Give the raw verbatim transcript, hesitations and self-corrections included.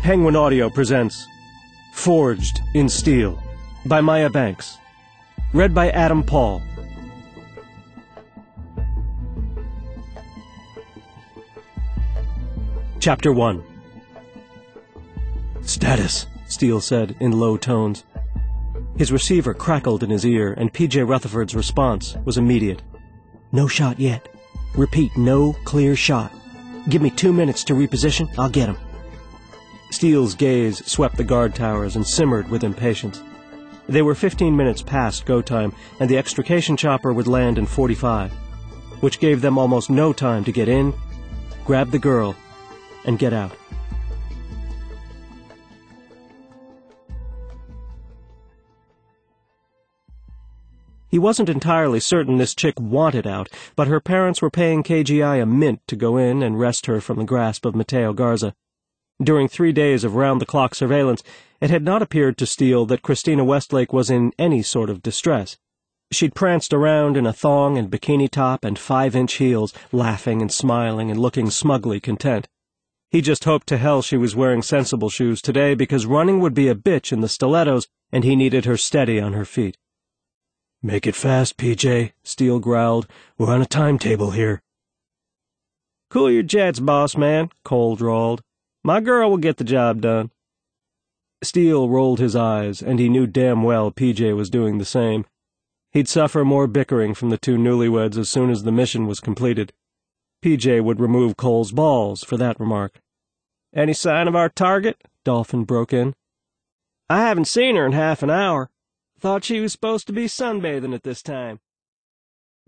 Penguin Audio presents Forged in Steel by Maya Banks. Read by Adam Paul. Chapter one. "Status," Steele said in low tones. His receiver crackled in his ear, and P J Rutherford's response was immediate. "No shot yet. Repeat, no clear shot. Give me two minutes to reposition, I'll get him." Steele's gaze swept the guard towers and simmered with impatience. They were fifteen minutes past go time, and the extrication chopper would land in forty-five, which gave them almost no time to get in, grab the girl, and get out. He wasn't entirely certain this chick wanted out, but her parents were paying K G I a mint to go in and wrest her from the grasp of Mateo Garza. During three days of round-the-clock surveillance, it had not appeared to Steele that Christina Westlake was in any sort of distress. She'd pranced around in a thong and bikini top and five-inch heels, laughing and smiling and looking smugly content. He just hoped to hell she was wearing sensible shoes today, because running would be a bitch in the stilettos, and he needed her steady on her feet. "Make it fast, P J," Steele growled. "We're on a timetable here." "Cool your jets, boss man," Cole drawled. "My girl will get the job done." Steele rolled his eyes, and he knew damn well P J was doing the same. He'd suffer more bickering from the two newlyweds as soon as the mission was completed. P J would remove Cole's balls for that remark. "Any sign of our target?" Dolphin broke in. "I haven't seen her in half an hour. Thought she was supposed to be sunbathing at this time."